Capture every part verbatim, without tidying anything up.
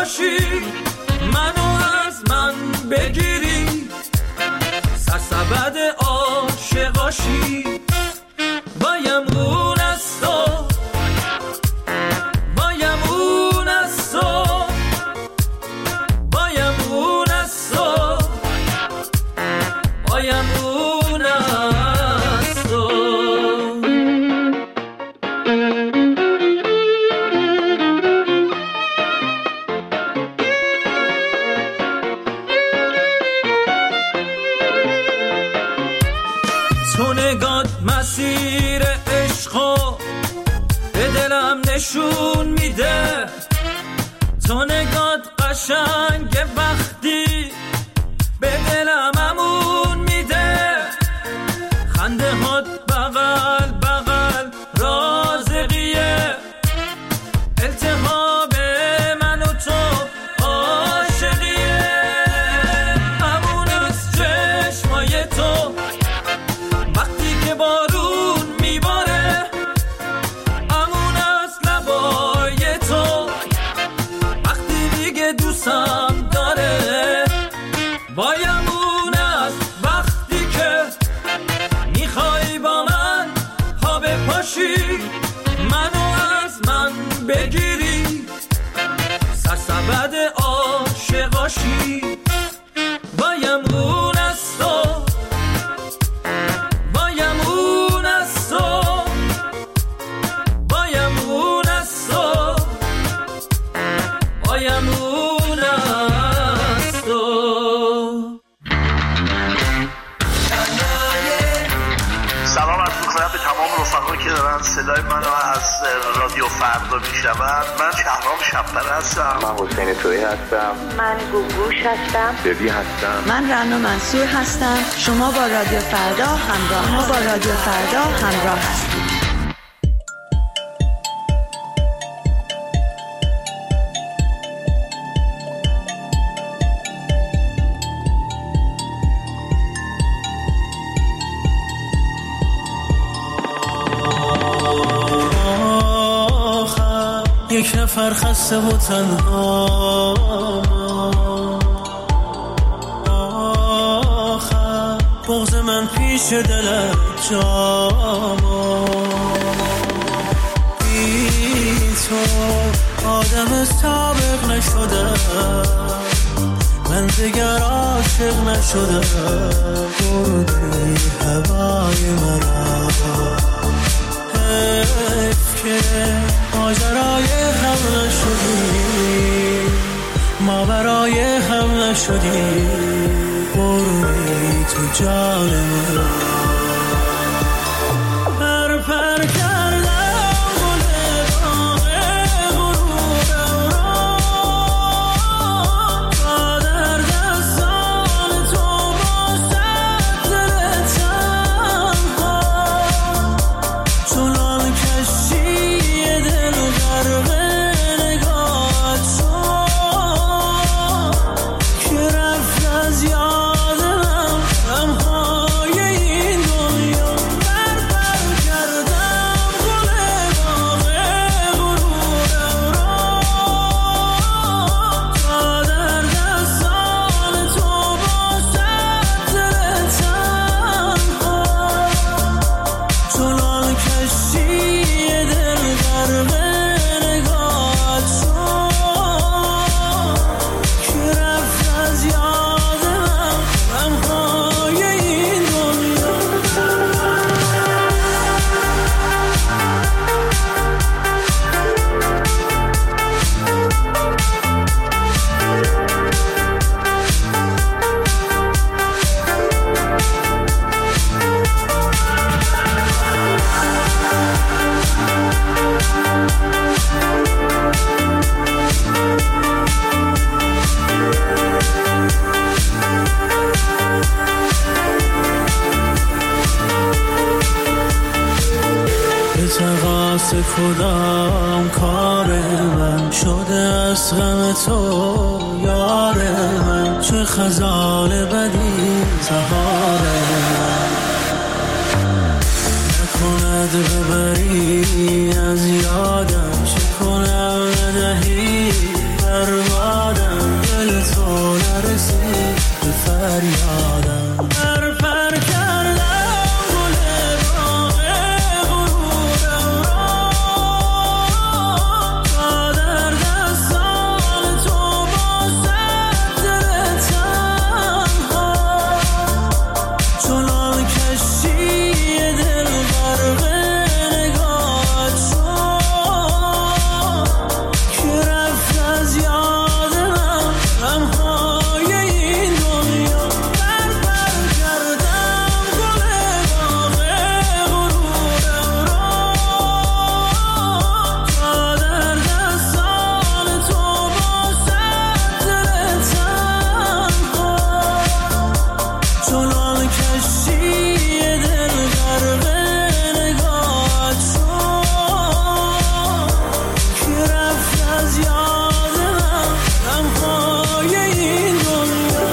پاشی منو از من بگیری سرسبد عاشقاشی بایم اون از تو بایم اون از تو بایم اون از تو بایم اون از تو تو نگات مسیر عشقو به دلم نشون میده تو نگات قشنگ وقتی به دلم امون میده خنده هات بغل بغل رازقیه التهاب من و تو عاشقیه امون از چشمای تو وقتی که بارون میباره امون از لبای تو وقتی دیگه دوستم داره بایم اون از وقتی که میخوای با من پا بپاشی منو از من بگیری سرسبد عاشقاشی بایم اون از تو بایم اون از تو بایم اون از تو بایم اون از تو سلام عرض می‌کنم به تمام رفقایی که دارن صدای منو از رادیو فردا میشنون. من شهرام شب‌پره هستم. من حسین تویی هستم. من گوگوش هستم. ببی هستم. من رنا منصور هستم. شما با رادیو فردا همراه ما با رادیو فردا همراه هستید. یک نفر خسته و تنها آخر بغض من پیش دلت جاما بی تو آدم سابق نشده من دیگر عاشق نشده بردی هوای مرا حیف که ماجرای هم نشدی ما برای هم نشدی برونی تو جان من پر پر کردم گل باغ غرورم را تا در دستان تو باشد دل تنها چنان کشتی دل غرق نگاهت شد که رفت از یاد من غمهای این دنیا پر پر کردم گل باغ غرورم را تا در دستان تو باشد دل تنها چنان کشتی دل غرق نگاهت شد که رفت از یاد من غمهای این دنیا به تقاس کدام کار من شده از غم تو یار من چه خزان بدی سهار من نکند ببری از یادم چه کنم ندهی پروا نرسی به فریادم. پر پر کردم گل باغ غرورم را تا در دستان تو باشد دل تنها. چنان کشتی دل غرق نگاهت شد که رفت از یاد من غمهای این دنیا. پر پر کردم گل باغ غرورم را تا در دستان تو باشد دل تنها. چنان کشتی دل غرق نگاهت شد که رفت از یاد من غمهای این دنیا.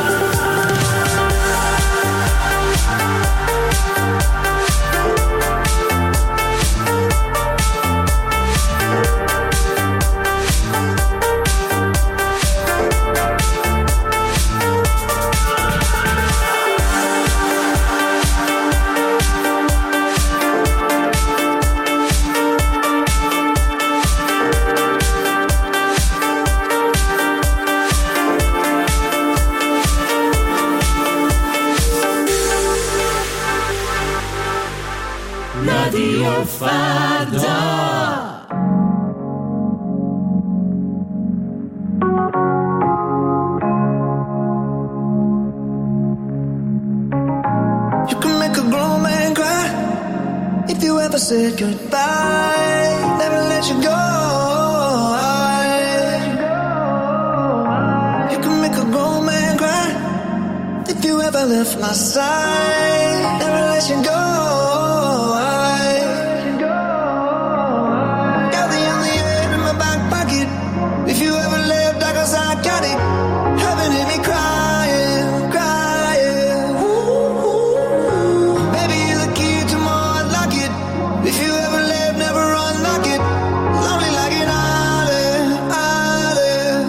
رادیو فردا. You can make a grown man cry if you ever said goodbye. Never let you go. You can make a grown man cry if you ever left my side. Never let you go. Got the only end in my back pocket. If you ever left, I guess I got it. Heaven hit me crying, crying. Ooh, baby, you're the key to my heart, lock it. If you ever left, never unlock it. Lonely like an island, island.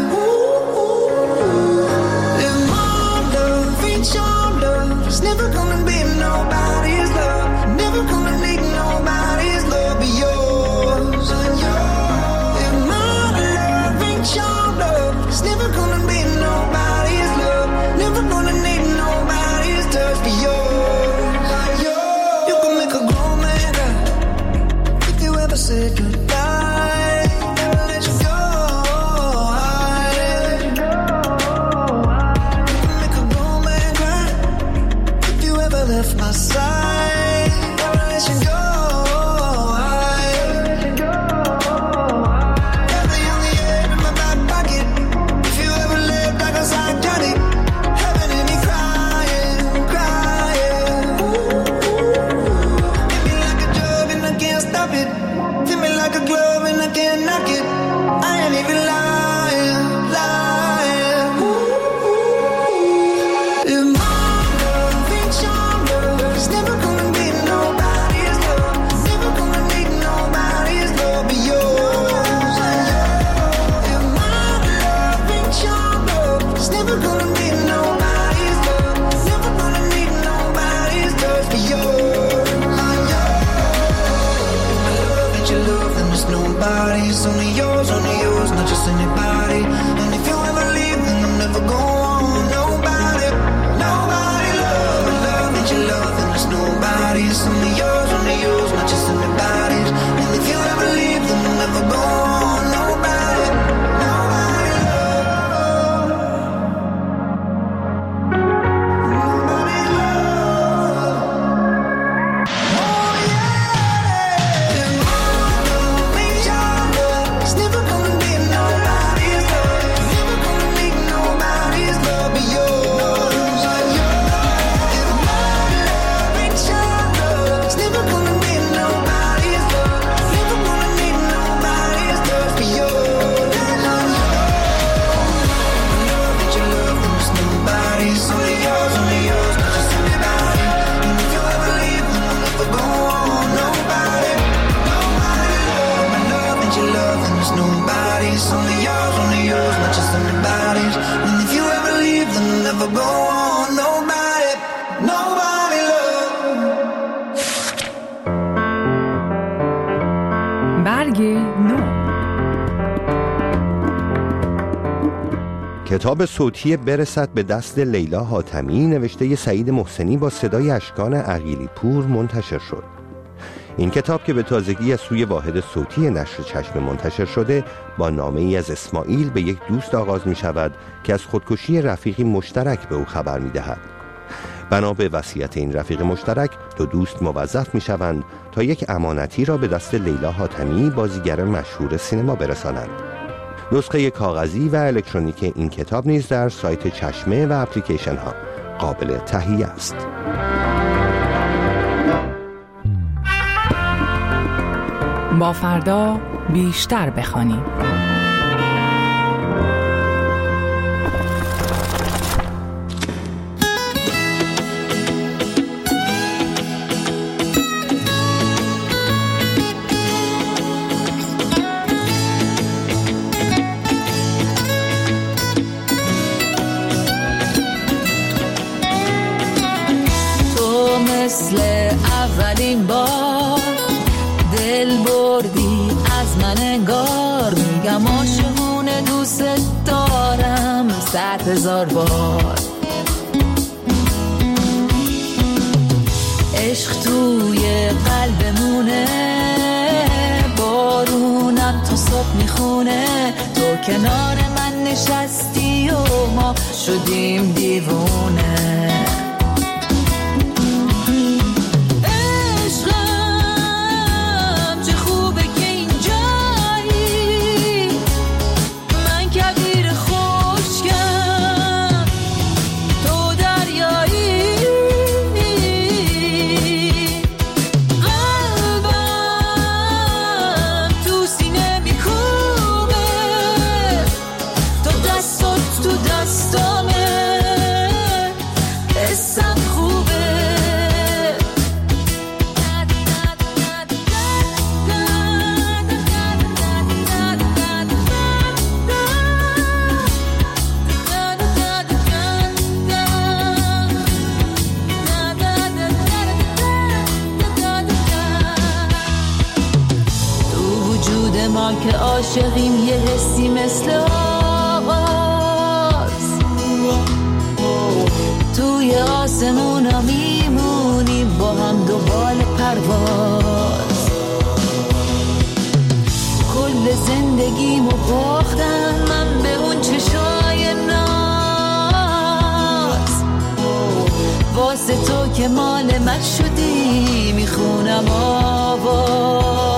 Ooh, if my love ain't your love, it's never gonna be nobody's love. Never gonna need nobody's love but yours. If my love ain't your love, it's never gonna be nobody's love. Never gonna need nobody's touch but yours. You can make a grown man cry if you ever said goodbye. Never let you go. You can make a grown man cry if you ever left my side. Never let you go. Got the only end in my back pocket. If you ever left, I guess I got it. Heaven hit me crying, crying. Hit me like a drug and I can't stop it. Fit me like a glove and I can't knock it. I ain't even lying, lying. If my love ain't your love, it's never gonna be nobody's love. Never gonna need nobody's love but yours. If my love ain't your love, it's never gonna be nobody's love. Never gonna need nobody's love but yours. If my love ain't your love, then there's nobody's. Only yours, only yours, not just anybody. And if you ever leave, then I'm never going. Nobody, nobody love. My love ain't your love, then there's nobody's. Only yours, only yours, not just anybody's. And if you ever leave, then I'm never going. Nobody, nobody love. Nobody love. Oh yeah. If my love ain't your love, it's never gonna be nobody's love. Never gonna need nobody's love but yours. If my love ain't your love, it's never gonna be nobody's love. Never gonna need nobody's love but yours. My love ain't your love, then there's nobody's. Only yours, only yours, not just anybody. And if you ever leave, then I'll never go on. Nobody, nobody love. My love ain't your love, then there's nobody's. Only yours, only yours, not just anybody's. And if you ever leave, کتاب صوتی برسد به دست لیلا حاتمی نوشته سعید محسنی با صدای اشکان عقیلی پور منتشر شد. این کتاب که به تازگی از سوی واحد صوتی نشر چشم منتشر شده با نامه ای از اسماعیل به یک دوست آغاز می شود که از خودکشی رفیقی مشترک به او خبر می دهد. بنا به وصیت این رفیق مشترک دو دوست موظف می شوند تا یک امانتی را به دست لیلا حاتمی بازیگر مشهور سینما برسانند. نسخه کاغذی و الکترونیک این کتاب نیز در سایت چشمه و اپلیکیشن ها قابل تهیه است. با فردا بیشتر بخوانیم. تو مثل اولین بار دل بردی از من انگار، میگم عاشقونه دوست دارم صد هزار بار. عشق توی قلبمونه، بارونم تا صبح میخونه، تو کنار من نشستی و ما شدیم دیوونه. ما که عاشقیم یه حسی مثل آغاز، توی آسمونا میمونیم با هم دوبال پرواز. کل زندگیمو باختم من به اون چشای ناز، واسه تو که مال من شدی میخونم آواز.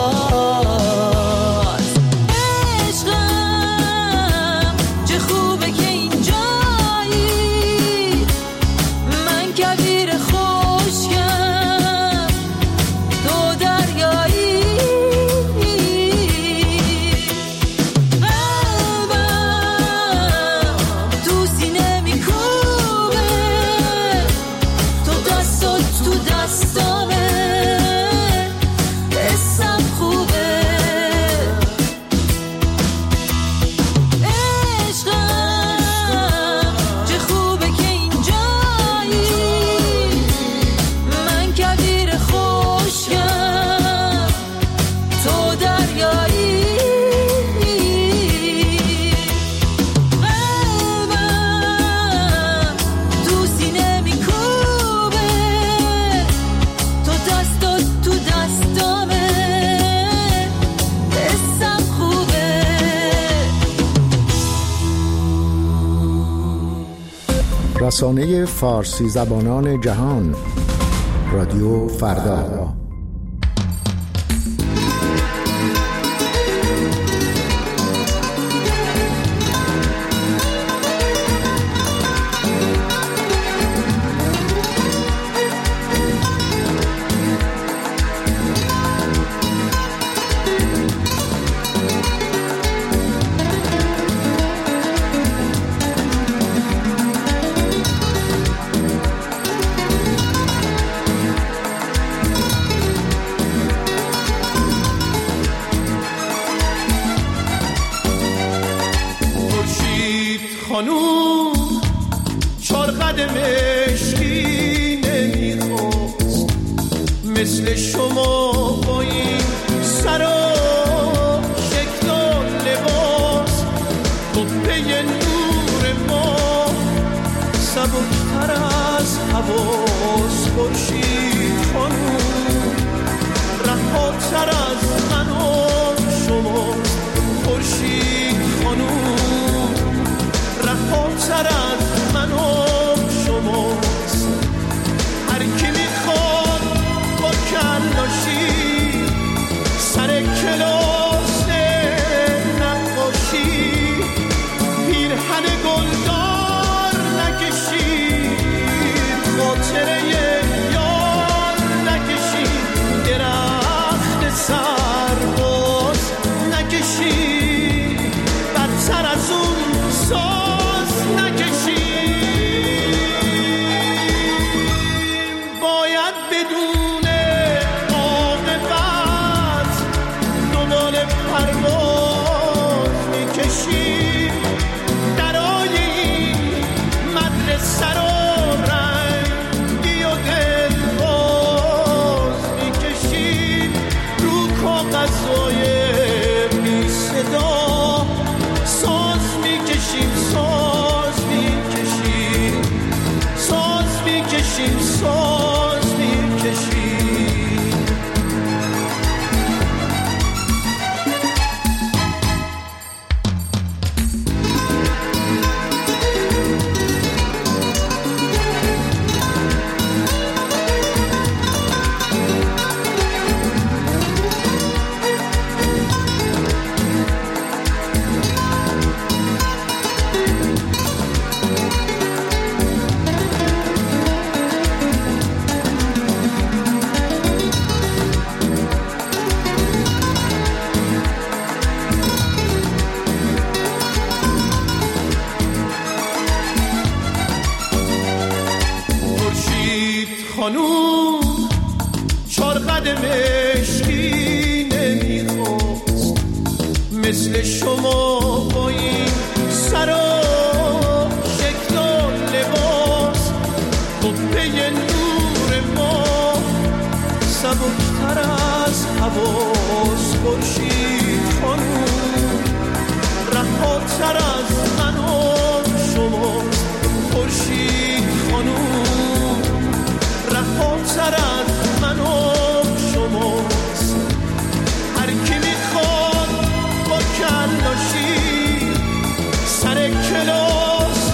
رسانه فارسی زبانان جهان، رادیو فردا. خانوم چار قدم عشقی نمیخواست مثل شما با این سر و شکل و لباس تو پی نور ما سبکتر از حواس خورشید خانوم رهاتر از من و شما خورشید خانوم رهاتر از من و شماست هر کی میخواد با کلاشی سر کلاس نقاشی پیرهن گلدار نکشید خاطره یار نکشید درخت سرباز نکشید بدتر از اون ساز نکشید باید بدون عاقبت دنبال پرواز میکشید درای این مدرسه رو رنگی و دلباز میکشید رو کاغذهای بی صدا ساز میکشیم ساز میکشیم ساز میکشیم ساز میکشیم خانوم چار قدم مشکی نمیخواست مثل شما با این سر و شکل و لباس قبه نور ما سبکتر از حواس خورشید خانوم رهاتر از من و شما خورشید خانوم رهاتر از من و شماست هر کی میخواد با کلاشی سر کلاس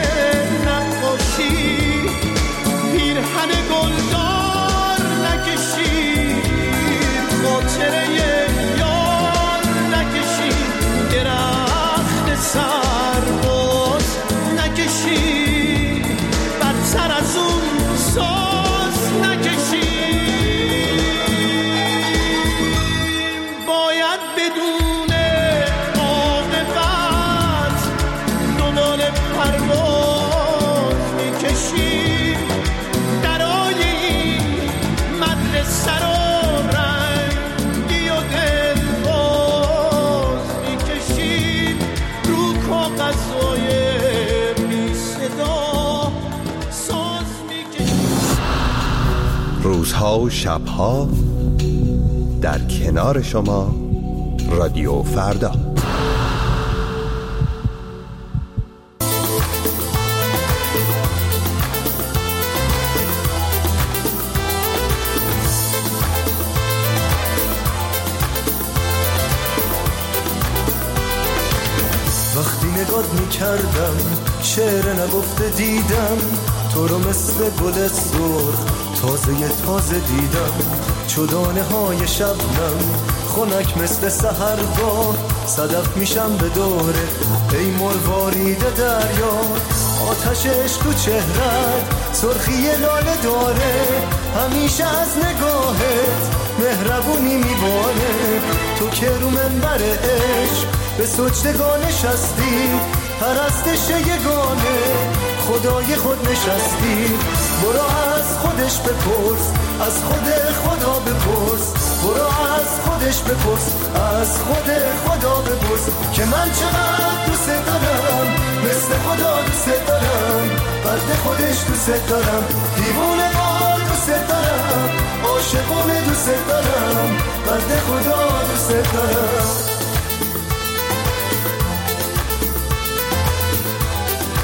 نقاشی پیرهن گلدار نکشید خاطره یار نکشید درخت سرباز نکشید بدتر از اون ساز نکشید باید بدون عاقبت دنبال پرواز میکشید درای این مدرسه رو رنگی و دلباز میکشید رو کاغذهای بی صدا ساز میکشید روزها و شبها در کنار شما رادیو فردا. وقتی نگات میکردم شعر نگفته دیدم تو رو مثل گل سرخ تازه تازه دیدم چدانه های شبنم خنک مثل سحرگاه صدف میشم به دوره ای مروارید دریا آتش عشق تو چهرت سرخی لاله داره همیشه از نگاهت مهربونی میباره تو که رو منبر عشق به سجدگاه نشستی پرستش یگانه خدای خود نشستی برو از خودش بپرس از خود خدا بپرس برو از خودش بپرس از خود خدا بپرس که من چقدر دوست دارم مثل خدا دوست دارم قد خودش دوست دارم دیوونه بار دوست دارم عاشقونه دوست دارم قد خدا دوست دارم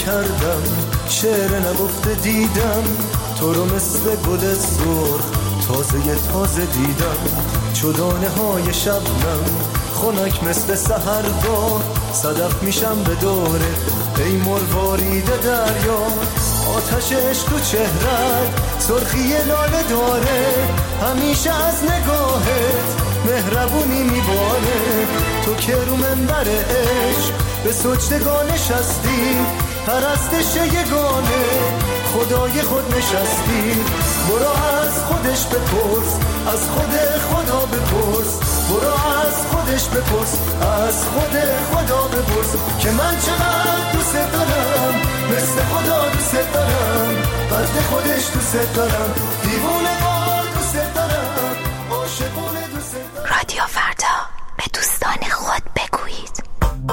میکردم شعر نگفته دیدم تو رو مثل گل سرخ تازه تازه دیدم چو دانه های شبنم خنک مثل سحرگاه صدف میشم به دوره ای مروارید دریا آتش عشق تو چهرت سرخی لاله داره همیشه از نگاهت مهربونی میباره تو که رو منبر عشق به سجدگاه نشستی پرستش یگانه خدای خود نشستی برو از خودش بپرس از خود خدا بپرس برو از خودش بپرس از خود خدا بپرس که من چقدر دوست دارم مثل خدا دوست دارم بنده خودش دوست دارم دیوونه وار دوست دارم عاشقونه دوست دارم. رادیو فردا به دوستان خود بگویید.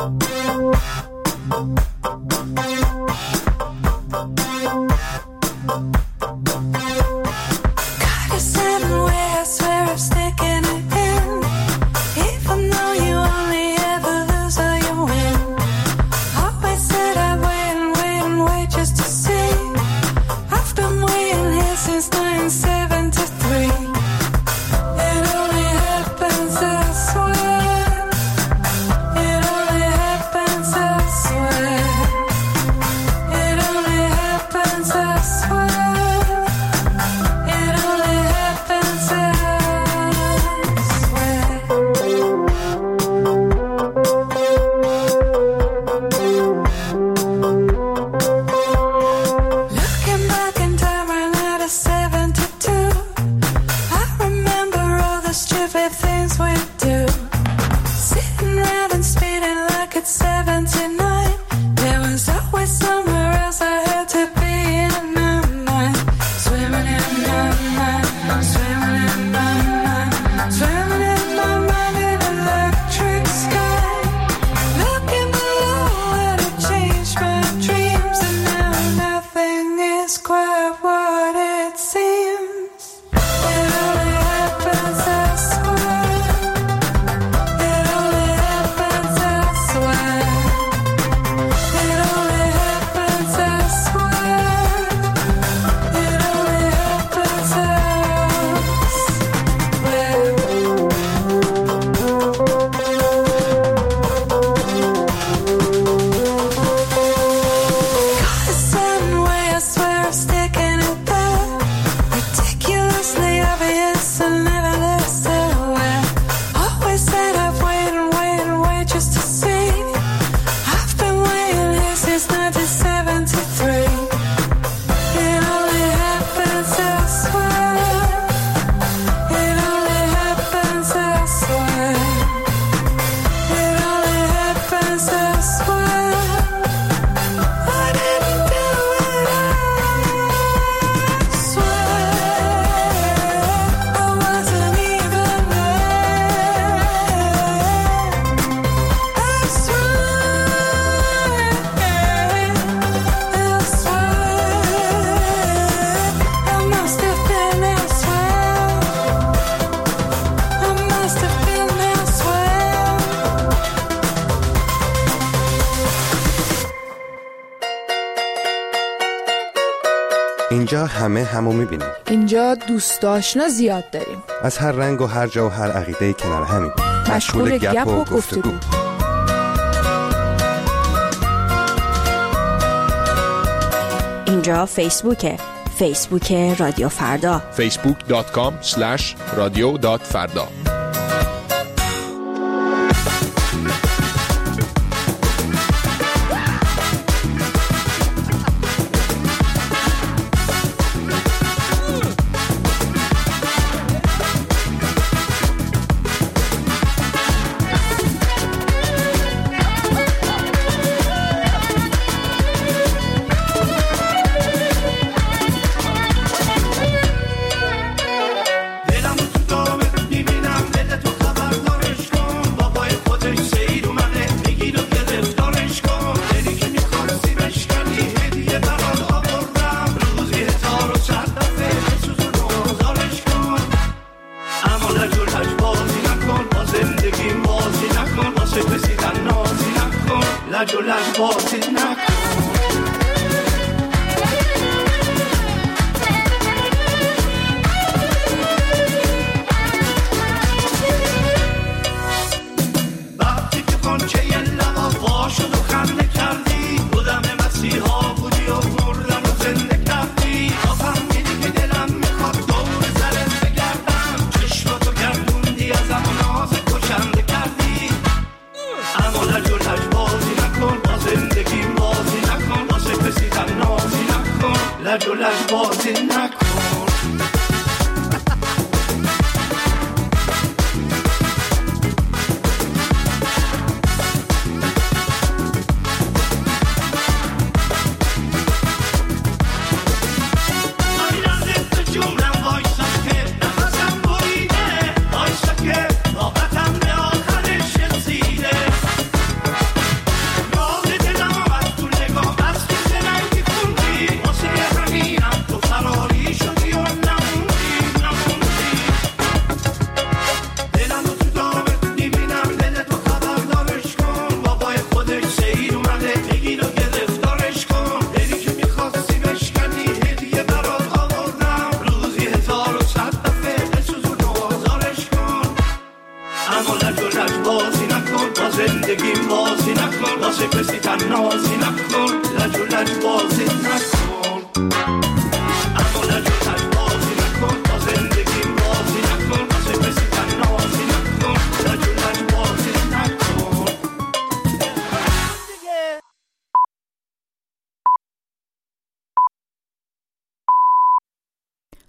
اینجا همه همو میبینیم. اینجا دوست آشنا زیاد داریم. از هر رنگ و هر جا و هر عقیده کنار همین. مشغول گپ و گفتگو. اینجا فیسبوکه. فیسبوک رادیو فردا. فیسبوک دات کام اسلش رادیو دات فردا. لج و لج بازی